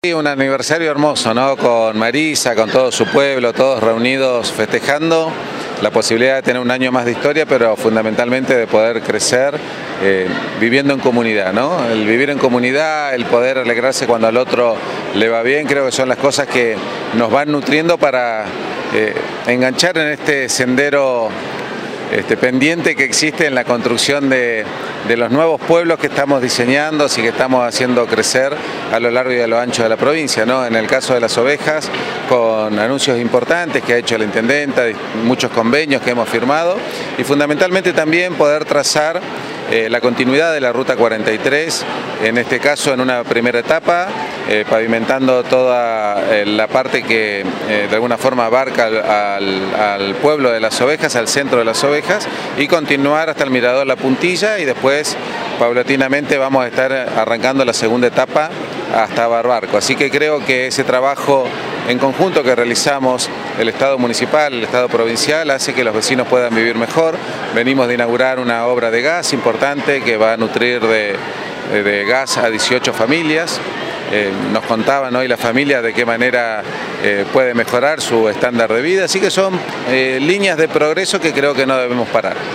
Sí, un aniversario hermoso, ¿no? Con Marisa, con todo su pueblo, todos reunidos festejando la posibilidad de tener un año más de historia, pero fundamentalmente de poder crecer viviendo en comunidad, ¿no? El vivir en comunidad, el poder alegrarse cuando al otro le va bien, creo que son las cosas que nos van nutriendo para enganchar en este sendero pendiente que existe en la construcción de los nuevos pueblos que estamos diseñando y que estamos haciendo crecer a lo largo y a lo ancho de la provincia, ¿no? En el caso de las ovejas, con anuncios importantes que ha hecho la intendenta, muchos convenios que hemos firmado y fundamentalmente también poder trazar la continuidad de la Ruta 43, en este caso en una primera etapa, pavimentando toda la parte que de alguna forma abarca al pueblo de las ovejas, al centro de las ovejas, y continuar hasta el Mirador La Puntilla, y después paulatinamente vamos a estar arrancando la segunda etapa hasta Barbarco. Así que creo que ese trabajo en conjunto que realizamos el Estado municipal, el Estado provincial, hace que los vecinos puedan vivir mejor. Venimos de inaugurar una obra de gas importante que va a nutrir de gas a 18 familias. Nos contaban hoy las familias de qué manera puede mejorar su estándar de vida, así que son líneas de progreso que creo que no debemos parar.